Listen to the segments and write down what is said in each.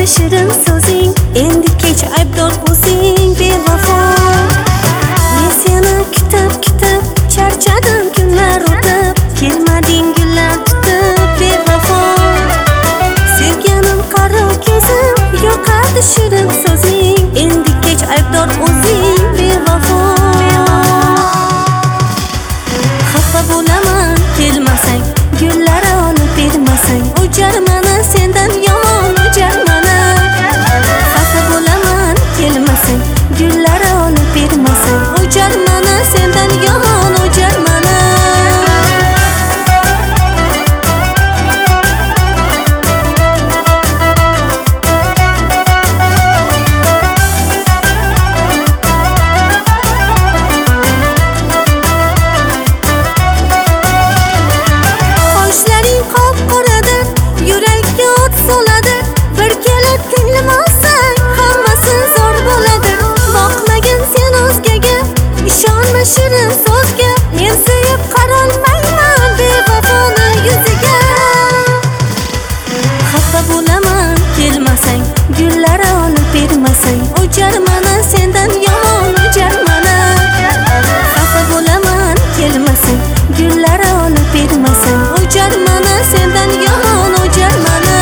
yo'qoldi shirin so'zing, endi kech aybdor o'zing bevafo. Men seni kutib charchadim, kunlar o'tib kelmading gullar tutib bevafo. Sevganim qaro kezim, yo'qoldi shirin so'zing, endi kech aybdor o'zing bevafo. Xafa bo'laman kelmasang, gullar olib bermasang, o'jarmana sendan yomon o'jarmana. Xafa bo'laman kelmasang, gullar olib bermasang, o'jarmana sendan yomon o'jarmana. Qoshlaring qop-qoradir, yurakka o't soladi. Bir kelib tinglamasang, hammasi zo'r bo'ladi. Boqmagin sen o'zgaga, ishonma shirin so'zga. Men sevib qarolmayman bevafoni yuziga. Xafa bo'laman kelmasang, gullar olib bermasang, o'jarmana sendan yomon o'jarmana. Xafa bo'laman kelmasang, gullar olib bermasang, o'jarmana sendan yomon o'jarmana.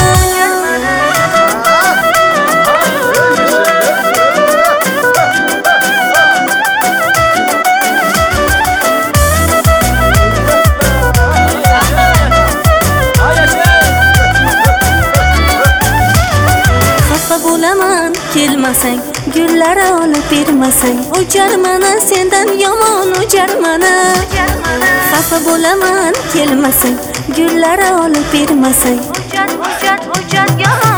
Xafa bo'laman kelmasang, gullar olib bermasang, o'jarmana sendan yomon o'jarmana. Xafa bo'laman kelmasang, gullar olib bermasang, o'jar yomon